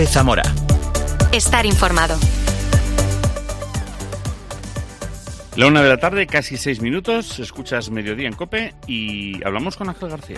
Zamora. Estar informado. La 1 de la tarde, casi 6 minutos, escuchas Mediodía en COPE y hablamos con Ángel García.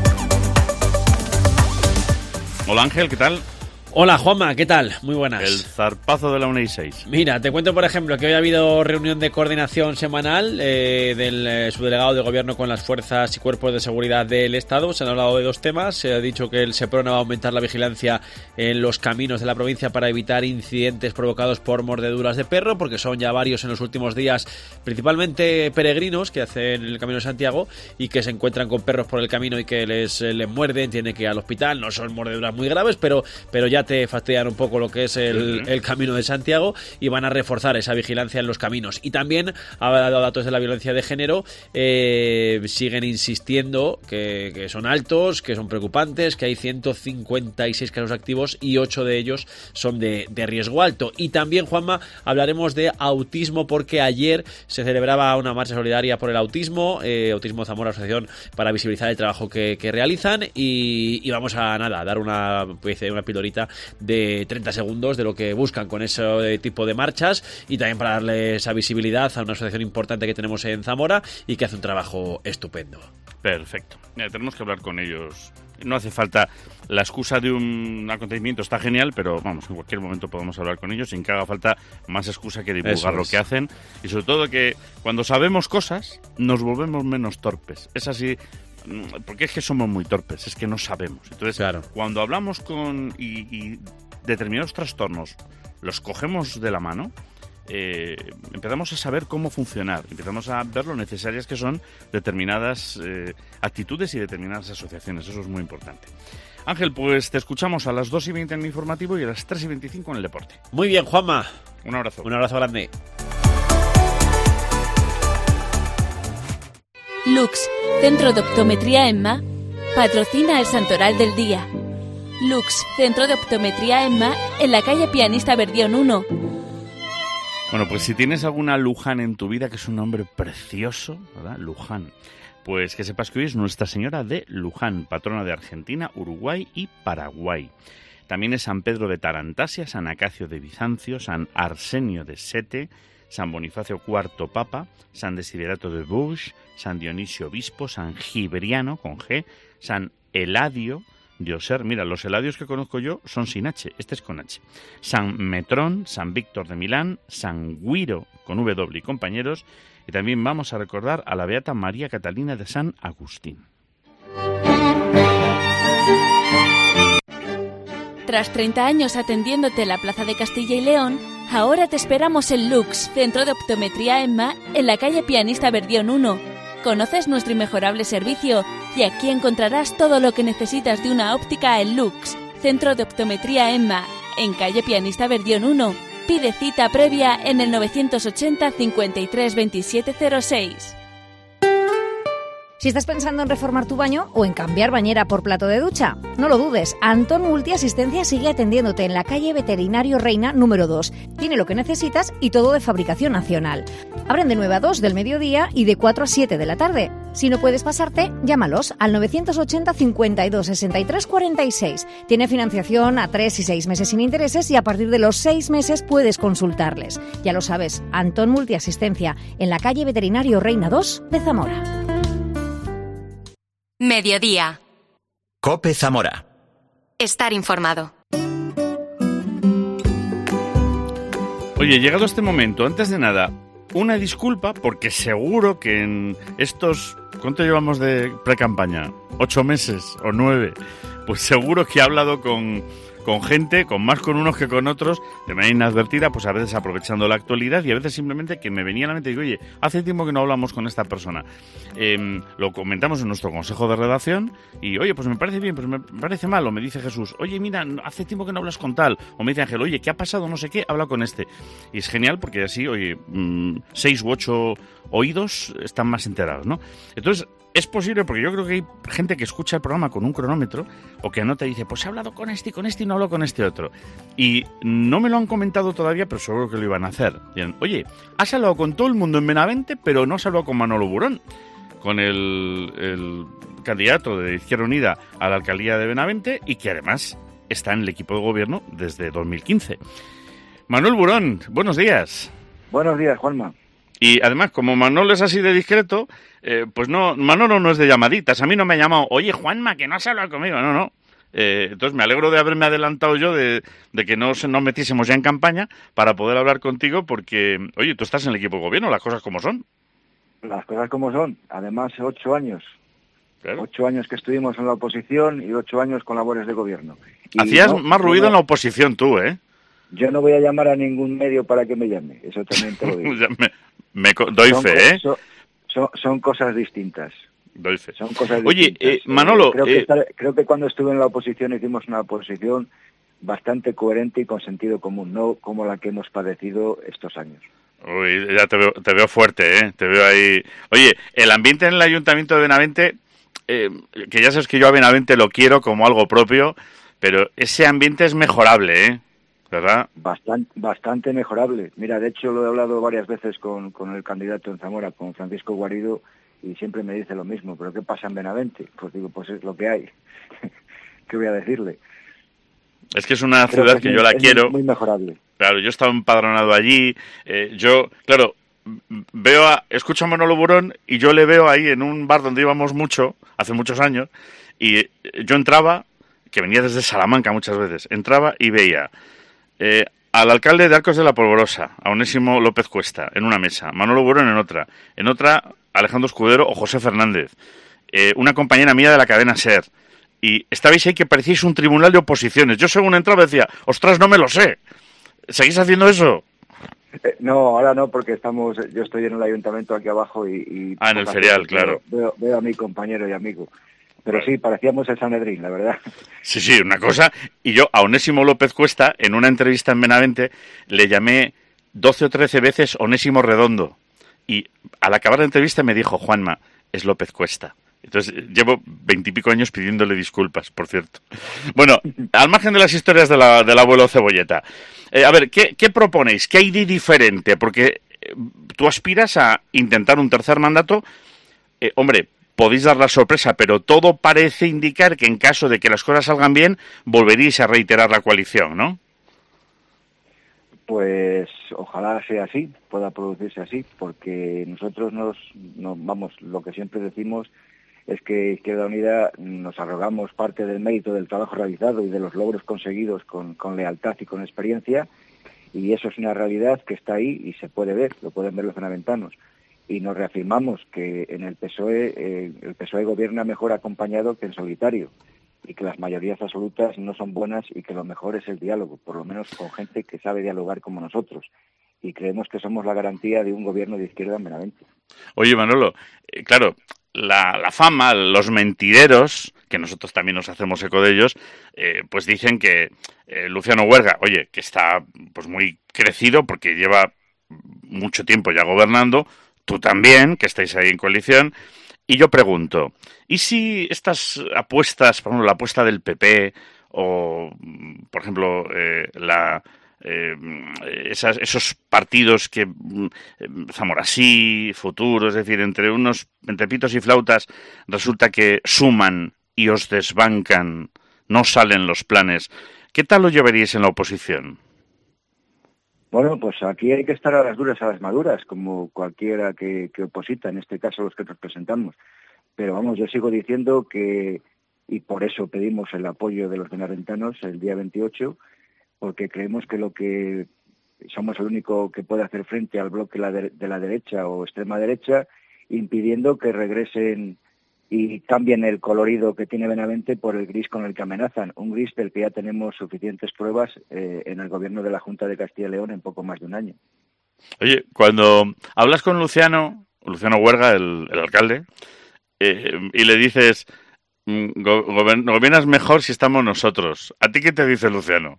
Hola Ángel, ¿qué tal? Hola Juanma, ¿qué tal? Muy buenas. El zarpazo de la 1:06. Mira, te cuento por ejemplo que hoy ha habido reunión de coordinación semanal del subdelegado de gobierno con las fuerzas y cuerpos de seguridad del Estado. Se han hablado de dos temas. Se ha dicho que el Seprona va a aumentar la vigilancia en los caminos de la provincia para evitar incidentes provocados por mordeduras de perro, porque son ya varios en los últimos días, principalmente peregrinos que hacen el Camino de Santiago y que se encuentran con perros por el camino y que les muerden, tienen que ir al hospital. No son mordeduras muy graves, pero ya te fastidian un poco lo que es el Camino de Santiago y van a reforzar esa vigilancia en los caminos. Y también ha dado datos de la violencia de género, siguen insistiendo que son altos, que son preocupantes, que hay 156 casos activos y 8 de ellos son de riesgo alto. Y también, Juanma, hablaremos de autismo porque ayer se celebraba una marcha solidaria por el autismo, Autismo Zamora, asociación para visibilizar el trabajo que realizan y vamos a dar una pildorita de 30 segundos de lo que buscan con ese tipo de marchas y también para darle esa visibilidad a una asociación importante que tenemos en Zamora y que hace un trabajo estupendo. Perfecto. Tenemos que hablar con ellos. No hace falta la excusa de un acontecimiento, está genial, pero vamos, en cualquier momento podemos hablar con ellos sin que haga falta más excusa que divulgar lo que hacen y sobre todo que cuando sabemos cosas nos volvemos menos torpes. Es así. Porque es que somos muy torpes, es que no sabemos. Entonces, claro, cuando hablamos con y determinados trastornos los cogemos de la mano, empezamos a saber cómo funcionar, empezamos a ver lo necesarias que son determinadas actitudes y determinadas asociaciones. Eso es muy importante. Ángel, pues te escuchamos a las 2:20 en el informativo y a las 3:25 en el deporte. Muy bien, Juanma. Un abrazo. Un abrazo grande. Lux, Centro de Optometría EMMA, patrocina el Santoral del Día. Lux, Centro de Optometría EMMA, en la calle Pianista Verdión 1. Bueno, pues si tienes alguna Luján en tu vida, que es un nombre precioso, ¿verdad? Luján. Pues que sepas que hoy es Nuestra Señora de Luján, patrona de Argentina, Uruguay y Paraguay. También es San Pedro de Tarantasia, San Acacio de Bizancio, San Arsenio de Sete, San Bonifacio IV Papa, San Desiderato de Bourges, San Dionisio Obispo, San Gibriano, con G, San Eladio de Oser. Mira, los Eladios que conozco yo son sin H, este es con H. San Metrón, San Víctor de Milán, San Guiro, con W y compañeros. Y también vamos a recordar a la Beata María Catalina de San Agustín. Tras 30 años atendiéndote en la Plaza de Castilla y León, ahora te esperamos en Lux, Centro de Optometría EMMA, en la calle Pianista Verdión 1. Conoces nuestro inmejorable servicio y aquí encontrarás todo lo que necesitas de una óptica en Lux, Centro de Optometría EMMA, en calle Pianista Verdión 1. Pide cita previa en el 980 53 27 06. Si estás pensando en reformar tu baño o en cambiar bañera por plato de ducha, no lo dudes. Antón Multiasistencia sigue atendiéndote en la calle Veterinario Reina número 2. Tiene lo que necesitas y todo de fabricación nacional. Abren de 9 a 2 del mediodía y de 4 a 7 de la tarde. Si no puedes pasarte, llámalos al 980 52 63 46. Tiene financiación a 3 y 6 meses sin intereses y a partir de los 6 meses puedes consultarles. Ya lo sabes, Antón Multiasistencia en la calle Veterinario Reina 2 de Zamora. Mediodía. COPE Zamora. Estar informado. Oye, llegado este momento, antes de nada, una disculpa porque seguro que en estos... ¿Cuánto llevamos de pre-campaña? ¿8 meses o 9? Pues seguro que he hablado con gente, más con unos que con otros, de manera inadvertida, pues a veces aprovechando la actualidad y a veces simplemente que me venía a la mente y digo, oye, hace tiempo que no hablamos con esta persona. Lo comentamos en nuestro consejo de redacción y, oye, pues me parece bien, pues me parece mal. O me dice Jesús, oye, mira, hace tiempo que no hablas con tal. O me dice Ángel, oye, ¿qué ha pasado? No sé qué, habla con este. Y es genial porque así, oye, 6 u 8 oídos están más enterados, ¿no? Entonces, es posible, porque yo creo que hay gente que escucha el programa con un cronómetro o que anota y dice, pues he hablado con este y no hablo con este otro. Y no me lo han comentado todavía, pero seguro que lo iban a hacer. Dicen, oye, has hablado con todo el mundo en Benavente, pero no has hablado con Manolo Burón, con el candidato de Izquierda Unida a la alcaldía de Benavente y que además está en el equipo de gobierno desde 2015. Manuel Burón, buenos días. Buenos días, Juanma. Y además, como Manolo es así de discreto, pues no, Manolo no es de llamaditas. A mí no me ha llamado, oye, Juanma, que no has hablado conmigo. No. Entonces me alegro de haberme adelantado yo de que nos metiésemos ya en campaña para poder hablar contigo porque, oye, tú estás en el equipo de gobierno, las cosas como son. Las cosas como son. Además, 8 años. Claro. 8 años que estuvimos en la oposición y 8 años con labores de gobierno. Y hacías más ruido en la oposición tú, ¿eh? Yo no voy a llamar a ningún medio para que me llame. Eso también te lo digo. Doy fe, ¿eh? Son cosas distintas. Doy fe. Son cosas Oye, distintas. Manolo... Creo que cuando estuve en la oposición hicimos una oposición bastante coherente y con sentido común, no como la que hemos padecido estos años. Uy, ya te veo fuerte, ¿eh? Te veo ahí... Oye, el ambiente en el Ayuntamiento de Benavente, que ya sabes que yo a Benavente lo quiero como algo propio, pero ese ambiente es mejorable, ¿eh? ¿Verdad? Bastante mejorable. Mira, de hecho lo he hablado varias veces con el candidato en Zamora, con Francisco Guarido, y siempre me dice lo mismo. ¿Pero qué pasa en Benavente? Pues digo, pues es lo que hay. ¿Qué voy a decirle? Es que es una ciudad que yo la quiero. Es muy mejorable. Claro, yo he estado empadronado allí. Claro, escucho a Manolo Burón y yo le veo ahí en un bar donde íbamos mucho, hace muchos años, y yo entraba, que venía desde Salamanca muchas veces, entraba y veía al alcalde de Arcos de la Polvorosa, a Onésimo López Cuesta, en una mesa, Manolo Burón en otra Alejandro Escudero o José Fernández, una compañera mía de la cadena SER, y estabais ahí que parecíais un tribunal de oposiciones. Yo según entraba decía, ostras, no me lo sé. ¿Seguís haciendo eso? No, ahora no, porque yo estoy en el ayuntamiento aquí abajo y en el ferial, claro. Veo a mi compañero y amigo. Pero sí, parecíamos el Sanedrín, la verdad. Sí, una cosa. Y yo a Onésimo López Cuesta, en una entrevista en Benavente, le llamé 12 o 13 veces Onésimo Redondo. Y al acabar la entrevista me dijo, Juanma, es López Cuesta. Entonces llevo 20 y pico años pidiéndole disculpas, por cierto. Bueno, al margen de las historias del abuelo Cebolleta, a ver, ¿qué proponéis? ¿Qué hay de diferente? Porque tú aspiras a intentar un tercer mandato. Hombre, podéis dar la sorpresa, pero todo parece indicar que en caso de que las cosas salgan bien, volveréis a reiterar la coalición, ¿no? Pues ojalá sea así, pueda producirse así, porque nosotros lo que siempre decimos es que Izquierda Unida nos arrogamos parte del mérito del trabajo realizado y de los logros conseguidos con lealtad y con experiencia, y eso es una realidad que está ahí y se puede ver, lo pueden ver los benaventanos. Y nos reafirmamos que en el PSOE gobierna mejor acompañado que en solitario, y que las mayorías absolutas no son buenas y que lo mejor es el diálogo, por lo menos con gente que sabe dialogar como nosotros. Y creemos que somos la garantía de un gobierno de izquierda en Benavente. Oye, Manolo, claro, la fama, los mentideros, que nosotros también nos hacemos eco de ellos, pues dicen que Luciano Huerga, oye, que está pues muy crecido porque lleva mucho tiempo ya gobernando, tú también, que estáis ahí en coalición, y yo pregunto, ¿y si estas apuestas, por ejemplo, la apuesta del PP o, por ejemplo, esos partidos que Zamora sí, Futuro, es decir, entre pitos y flautas, resulta que suman y os desbancan, no salen los planes? ¿Qué tal lo llevaríais en la oposición? Bueno, pues aquí hay que estar a las duras, a las maduras, como cualquiera que oposita, en este caso los que representamos. Pero vamos, yo sigo diciendo que, y por eso pedimos el apoyo de los benaventanos el día 28, porque creemos que somos el único que puede hacer frente al bloque de la derecha o extrema derecha, impidiendo que regresen y cambien el colorido que tiene Benavente por el gris con el que amenazan, un gris del que ya tenemos suficientes pruebas en el gobierno de la Junta de Castilla y León en poco más de un año. Oye, cuando hablas con Luciano Huerga, el alcalde, y le dices, gobiernas mejor si estamos nosotros, ¿a ti qué te dice Luciano?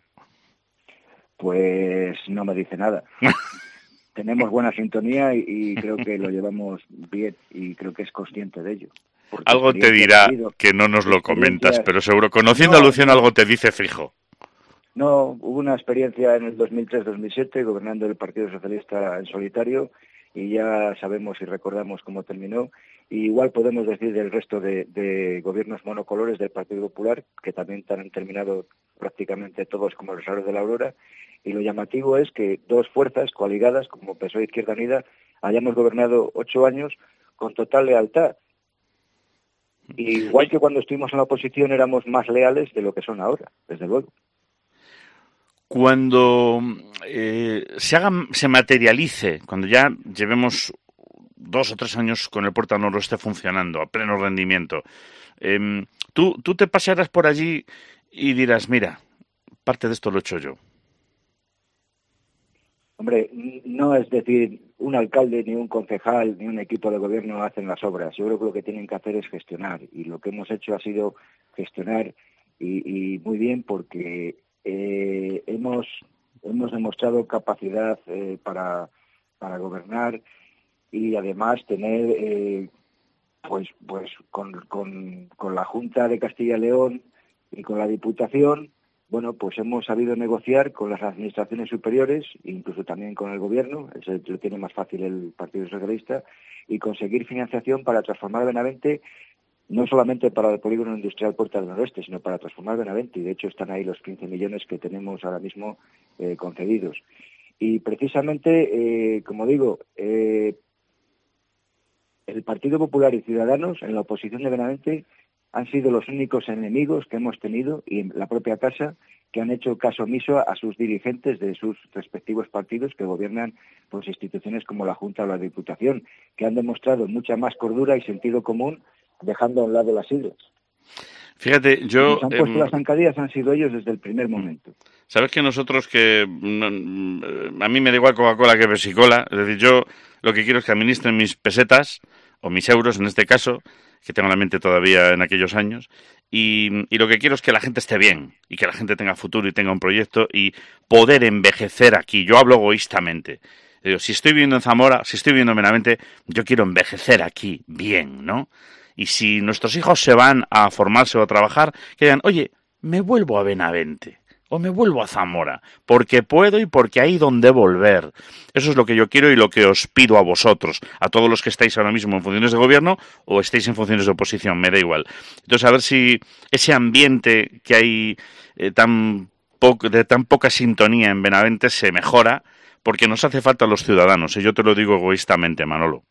Pues no me dice nada. Tenemos buena sintonía y creo que lo llevamos bien y creo que es consciente de ello. Algo te dirá que no nos lo comentas, pero seguro, conociendo a Luciano, algo te dice fijo. No, hubo una experiencia en el 2003-2007 gobernando el Partido Socialista en solitario y ya sabemos y recordamos cómo terminó. Y igual podemos decir del resto de gobiernos monocolores del Partido Popular, que también han terminado prácticamente todos como los aros de la aurora. Y lo llamativo es que dos fuerzas coaligadas, como PSOE e Izquierda Unida, hayamos gobernado 8 años con total lealtad. Y igual que cuando estuvimos en la oposición éramos más leales de lo que son ahora, desde luego. Cuando se materialice, cuando ya llevemos 2 o 3 años con el Puerta Noroeste funcionando a pleno rendimiento, tú te pasearás por allí y dirás, mira, parte de esto lo he hecho yo. Hombre, no es decir, un alcalde, ni un concejal, ni un equipo de gobierno hacen las obras. Yo creo que lo que tienen que hacer es gestionar. Y lo que hemos hecho ha sido gestionar y muy bien, porque hemos demostrado capacidad para gobernar y además tener, pues con la Junta de Castilla y León y con la Diputación, bueno, pues hemos sabido negociar con las administraciones superiores, incluso también con el gobierno, eso lo tiene más fácil el Partido Socialista, y conseguir financiación para transformar Benavente, no solamente para el polígono industrial Puerta del Noroeste, sino para transformar Benavente, y de hecho están ahí los 15 millones que tenemos ahora mismo concedidos. Y precisamente, como digo, el Partido Popular y Ciudadanos en la oposición de Benavente han sido los únicos enemigos que hemos tenido, y en la propia casa, que han hecho caso omiso a sus dirigentes de sus respectivos partidos que gobiernan pues instituciones como la Junta o la Diputación, que han demostrado mucha más cordura y sentido común, dejando a un lado las siglas. Fíjate, yo... Los han puesto las zancadillas han sido ellos desde el primer momento. Sabes que nosotros a mí me da igual Coca-Cola que Pepsi-Cola, es decir, yo lo que quiero es que administren mis pesetas, o mis euros en este caso, que tengo en la mente todavía en aquellos años, y lo que quiero es que la gente esté bien, y que la gente tenga futuro y tenga un proyecto, y poder envejecer aquí. Yo hablo egoístamente. Si estoy viviendo en Zamora, si estoy viviendo en Benavente, yo quiero envejecer aquí bien, ¿no? Y si nuestros hijos se van a formarse o a trabajar, que digan, oye, me vuelvo a Benavente o me vuelvo a Zamora, porque puedo y porque hay donde volver. Eso es lo que yo quiero y lo que os pido a vosotros, a todos los que estáis ahora mismo en funciones de gobierno o estáis en funciones de oposición, me da igual. Entonces, a ver si ese ambiente que hay de tan poca sintonía en Benavente se mejora, porque nos hace falta a los ciudadanos, y yo te lo digo egoístamente, Manolo.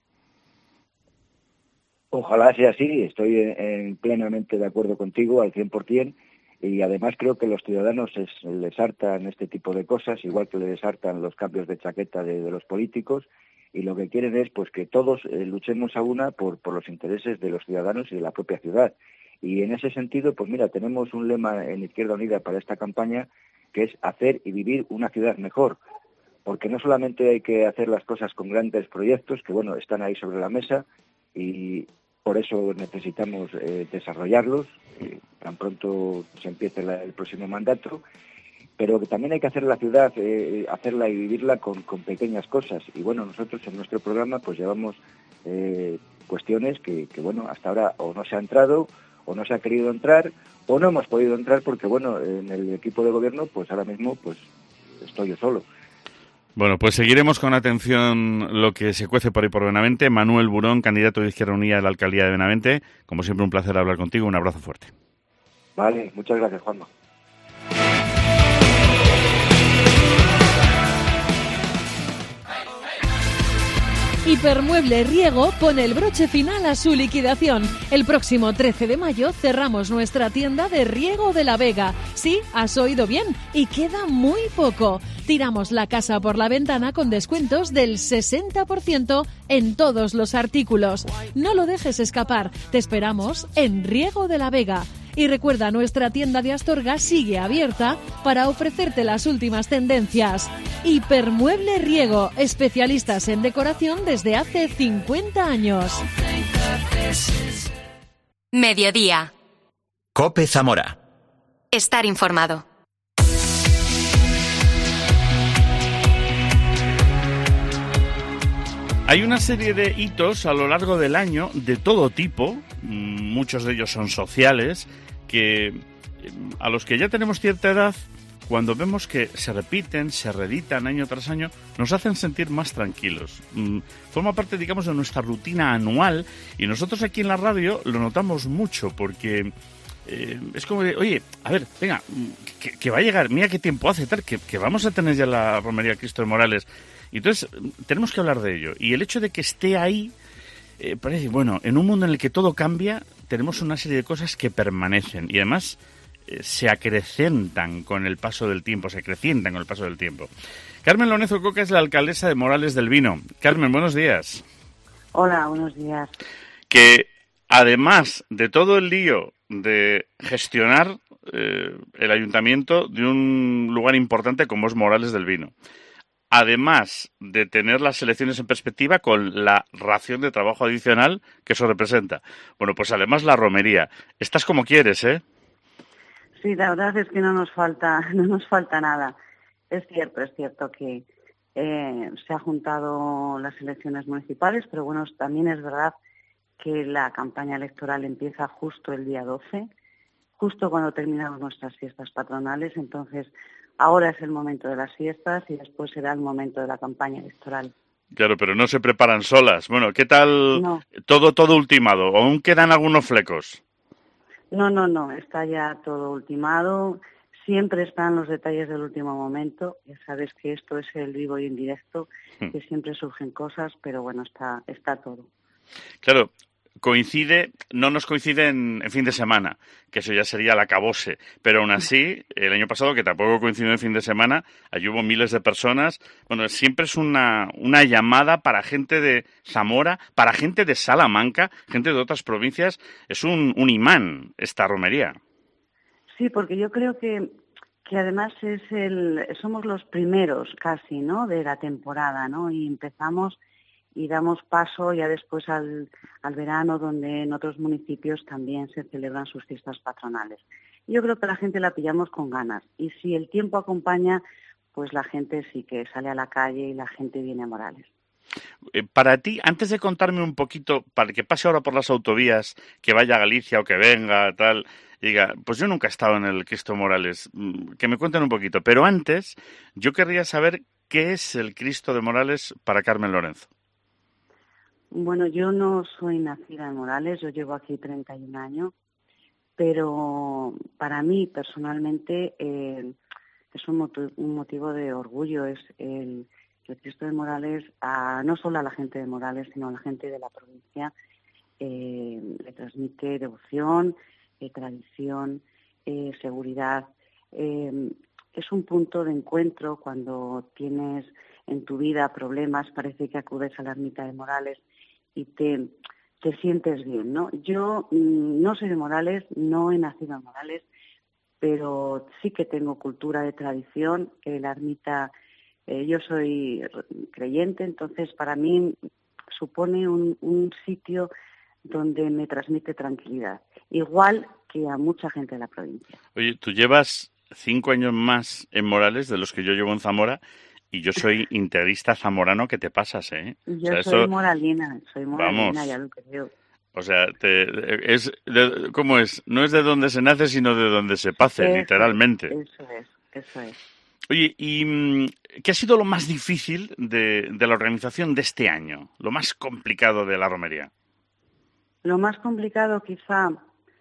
Ojalá sea así, estoy plenamente de acuerdo contigo al 100%, y además creo que los ciudadanos les hartan este tipo de cosas, igual que les hartan los cambios de chaqueta de los políticos, y lo que quieren es pues que todos luchemos a una por los intereses de los ciudadanos y de la propia ciudad. Y en ese sentido, pues mira, tenemos un lema en Izquierda Unida para esta campaña, que es hacer y vivir una ciudad mejor, porque no solamente hay que hacer las cosas con grandes proyectos, que bueno, están ahí sobre la mesa, y por eso necesitamos desarrollarlos tan pronto se empiece el próximo mandato, pero que también hay que hacer la ciudad, hacerla y vivirla con pequeñas cosas. Y bueno, nosotros en nuestro programa pues llevamos cuestiones que bueno, hasta ahora o no se ha entrado, o no se ha querido entrar, o no hemos podido entrar porque bueno, en el equipo de gobierno pues ahora mismo pues estoy yo solo. Bueno, pues seguiremos con atención lo que se cuece por ahí por Benavente. Manuel Burón, candidato de Izquierda Unida a la alcaldía de Benavente. Como siempre, un placer hablar contigo. Un abrazo fuerte. Vale, muchas gracias, Juanma. Hipermueble Riego pone el broche final a su liquidación. El próximo 13 de mayo cerramos nuestra tienda de Riego de la Vega. Sí, has oído bien, y queda muy poco. Tiramos la casa por la ventana con descuentos del 60% en todos los artículos. No lo dejes escapar, te esperamos en Riego de la Vega. Y recuerda, nuestra tienda de Astorga sigue abierta para ofrecerte las últimas tendencias. Hipermueble Riego, especialistas en decoración desde hace 50 años. Mediodía. COPE Zamora. Estar informado. Hay una serie de hitos a lo largo del año de todo tipo, muchos de ellos son sociales, que a los que ya tenemos cierta edad, cuando vemos que se repiten, se reeditan año tras año, nos hacen sentir más tranquilos. Forma parte, digamos, de nuestra rutina anual y nosotros aquí en la radio lo notamos mucho porque es como de, oye, a ver, venga, que va a llegar, mira qué tiempo hace, tal, que vamos a tener ya la Romería Cristo de Morales. Y entonces tenemos que hablar de ello. Y el hecho de que esté ahí, parece, bueno, en un mundo en el que todo cambia, tenemos una serie de cosas que permanecen y además se acrecentan con el paso del tiempo, Carmen Lorenzo Coca es la alcaldesa de Morales del Vino. Carmen, buenos días. Hola, buenos días. Que además de todo el lío de gestionar el ayuntamiento de un lugar importante como es Morales del Vino, además de tener las elecciones en perspectiva con la ración de trabajo adicional que eso representa, bueno, pues además la romería. Estás como quieres, ¿eh? Sí, la verdad es que no nos falta nada. Es cierto que se han juntado las elecciones municipales, pero bueno, también es verdad que la campaña electoral empieza justo el día 12, justo cuando terminamos nuestras fiestas patronales, entonces ahora es el momento de las fiestas y después será el momento de la campaña electoral. Claro, pero no se preparan solas. Bueno, ¿qué tal? No. Todo ultimado, ¿o aún quedan algunos flecos? No, está ya todo ultimado. Siempre están los detalles del último momento. Ya sabes que esto es el vivo y en directo, que siempre surgen cosas, pero bueno, está todo. Claro, no nos coincide en fin de semana, que eso ya sería el acabose, pero aún así, el año pasado, que tampoco coincidió en fin de semana, allí hubo miles de personas. Bueno, siempre es una llamada para gente de Zamora, para gente de Salamanca, gente de otras provincias. Es un imán esta romería. Sí, porque yo creo que además somos los primeros casi, ¿no?, de la temporada, ¿no?, y empezamos y damos paso ya después al verano, donde en otros municipios también se celebran sus fiestas patronales. Yo creo que la gente la pillamos con ganas y si el tiempo acompaña, pues la gente sí que sale a la calle y la gente viene a Morales. Para ti, antes de contarme un poquito, para que pase ahora por las autovías, que vaya a Galicia o que venga, tal, diga, pues yo nunca he estado en el Cristo Morales, que me cuenten un poquito. Pero antes, yo querría saber qué es el Cristo de Morales para Carmen Lorenzo. Bueno, yo no soy nacida en Morales, yo llevo aquí 31 años, pero para mí personalmente es un motivo de orgullo, es el Cristo de Morales, no solo a la gente de Morales, sino a la gente de la provincia, le transmite devoción, tradición, seguridad. Es un punto de encuentro cuando tienes en tu vida problemas, parece que acudes a la ermita de Morales y te sientes bien, ¿no? Yo no soy de Morales, no he nacido en Morales, pero sí que tengo cultura de tradición. La ermita, yo soy creyente, entonces para mí supone un sitio donde me transmite tranquilidad, igual que a mucha gente de la provincia. Oye, tú llevas 5 años más en Morales de los que yo llevo en Zamora. Y yo soy integrista zamorano, que te pasas, ¿eh? Yo soy moralina, ya lo creo. O sea, ¿cómo es? No es de donde se nace, sino de donde se pase, literalmente. Eso es. Oye, ¿y qué ha sido lo más difícil de la organización de este año? Lo más complicado de la romería. Lo más complicado quizá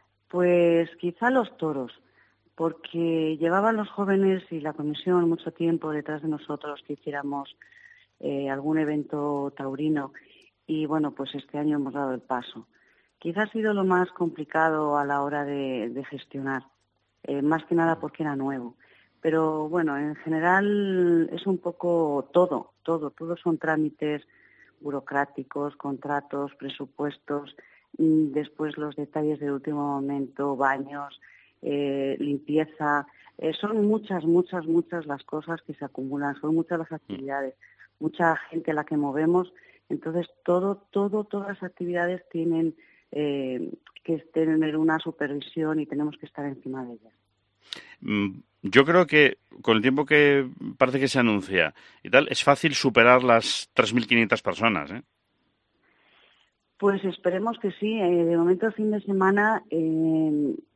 los toros, porque llevaban los jóvenes y la comisión mucho tiempo detrás de nosotros que hiciéramos algún evento taurino y bueno, pues este año hemos dado el paso. Quizás ha sido lo más complicado a la hora de gestionar, más que nada porque era nuevo. Pero bueno, en general es un poco todo son trámites burocráticos, contratos, presupuestos, después los detalles del último momento, baños, limpieza, son muchas las cosas que se acumulan, son muchas las actividades, mucha gente a la que movemos, entonces todas las actividades tienen que tener una supervisión y tenemos que estar encima de ellas. Yo creo que con el tiempo que parece que se anuncia y tal, es fácil superar las 3.500 personas, ¿eh? Pues esperemos que sí. De momento el fin de semana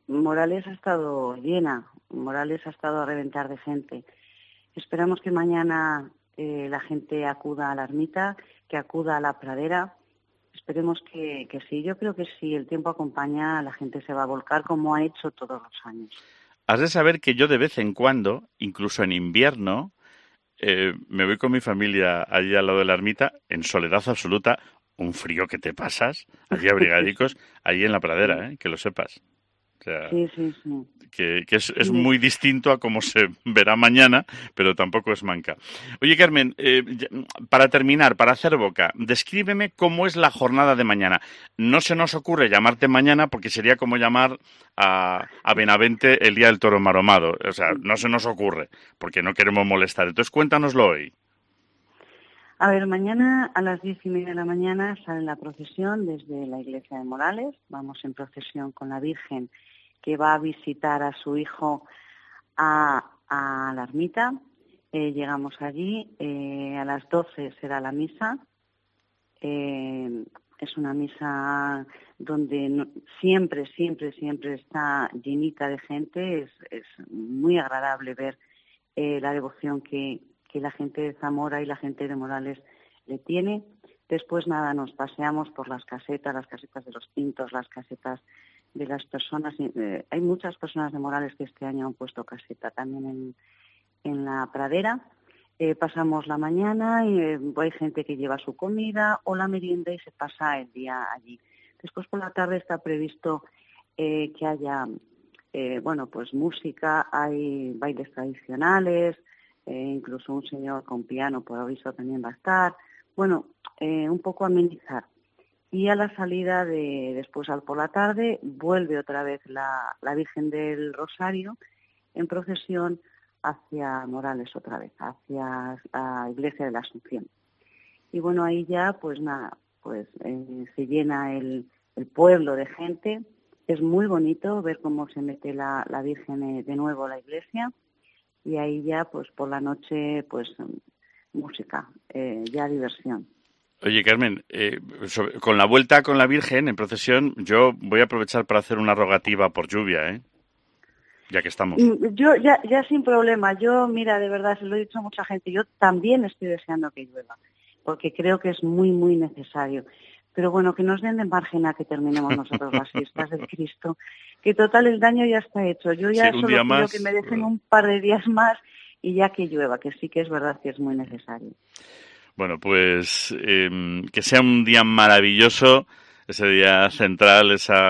Morales ha estado llena, Morales ha estado a reventar de gente. Esperamos que mañana la gente acuda a la ermita, que acuda a la pradera. Esperemos que sí. Yo creo que si el tiempo acompaña, la gente se va a volcar como ha hecho todos los años. Has de saber que yo de vez en cuando, incluso en invierno, me voy con mi familia allí al lado de la ermita, en soledad absoluta, un frío que te pasas, allí abrigadicos, allí en la pradera, que lo sepas. O sea, sí. Que es muy distinto a cómo se verá mañana, pero tampoco es manca. Oye, Carmen, para terminar, para hacer boca, descríbeme cómo es la jornada de mañana. No se nos ocurre llamarte mañana porque sería como llamar a Benavente el día del toro maromado. O sea, no se nos ocurre porque no queremos molestar. Entonces, cuéntanoslo hoy. A ver, mañana a las 10:30 de la mañana sale la procesión desde la iglesia de Morales. Vamos en procesión con la Virgen que va a visitar a su hijo a la ermita. Llegamos allí, a las 12 será la misa. Es una misa donde siempre está llenita de gente. Es muy agradable ver la devoción que la gente de Zamora y la gente de Morales le tiene. Después, nada, nos paseamos por las casetas de los Pintos, las casetas de las personas. Hay muchas personas de Morales que este año han puesto caseta también en la pradera. Pasamos la mañana y hay gente que lleva su comida o la merienda y se pasa el día allí. Después, por la tarde, está previsto que haya, pues música, hay bailes tradicionales, incluso un señor con piano por aviso también va a estar. Un poco amenizar. Y a la salida después por la tarde vuelve otra vez la Virgen del Rosario en procesión hacia Morales otra vez, hacia la Iglesia de la Asunción. Y ahí ya se llena el pueblo de gente. Es muy bonito ver cómo se mete la Virgen de nuevo a la iglesia. Y ahí ya, por la noche, música, ya diversión. Oye, Carmen, con la vuelta con la Virgen en procesión, yo voy a aprovechar para hacer una rogativa por lluvia, ya que estamos. Yo ya sin problema. Yo, mira, de verdad, se lo he dicho a mucha gente, yo también estoy deseando que llueva, porque creo que es muy, muy necesario. Pero que nos den de margen a que terminemos nosotros las fiestas del Cristo, que total el daño ya está hecho. Yo ya solo pido que me dejen un par de días más y ya que llueva, que sí que es verdad que es muy necesario. Bueno, pues que sea un día maravilloso, ese día central,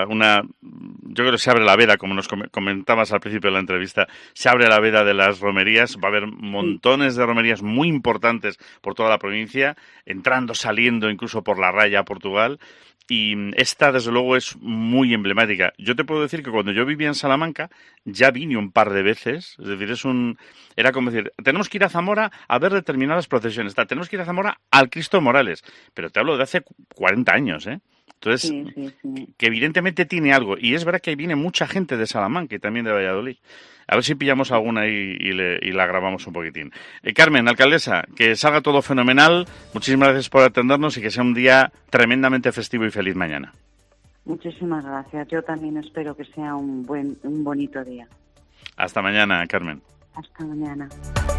yo creo que se abre la veda, como nos comentabas al principio de la entrevista, se abre la veda de las romerías, va a haber montones de romerías muy importantes por toda la provincia, entrando, saliendo, incluso por la raya a Portugal, y esta desde luego es muy emblemática. Yo te puedo decir que cuando yo vivía en Salamanca, ya vine un par de veces, es decir, era como decir, tenemos que ir a Zamora a ver determinadas procesiones, tenemos que ir a Zamora al Cristo Morales, pero te hablo de hace 40 años, Entonces, sí. Que evidentemente tiene algo. Y es verdad que viene mucha gente de Salamanca y también de Valladolid. A ver si pillamos alguna y la grabamos un poquitín. Carmen, alcaldesa, que salga todo fenomenal. Muchísimas gracias por atendernos y que sea un día tremendamente festivo y feliz mañana. Muchísimas gracias. Yo también espero que sea un bonito día. Hasta mañana, Carmen. Hasta mañana.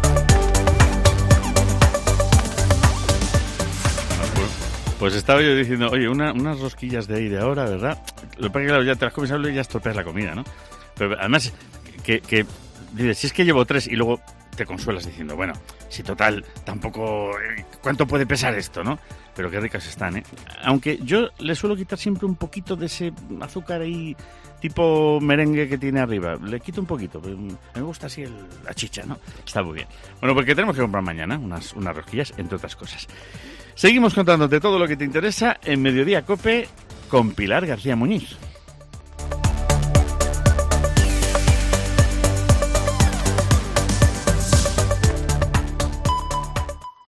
Pues estaba yo diciendo, oye, unas rosquillas de ahí de ahora, ¿verdad? Lo que pasa es que claro, ya te las comes y ya estropeas la comida, ¿no? Pero además, que dices, si es que llevo 3 y luego te consuelas diciendo, bueno, si total, tampoco, ¿cuánto puede pesar esto, no? Pero qué ricas están, Aunque yo le suelo quitar siempre un poquito de ese azúcar ahí, tipo merengue que tiene arriba. Le quito un poquito, pero me gusta así la chicha, ¿no? Está muy bien. Bueno, porque tenemos que comprar mañana unas rosquillas, entre otras cosas. Seguimos contándote todo lo que te interesa en Mediodía COPE con Pilar García Muñiz.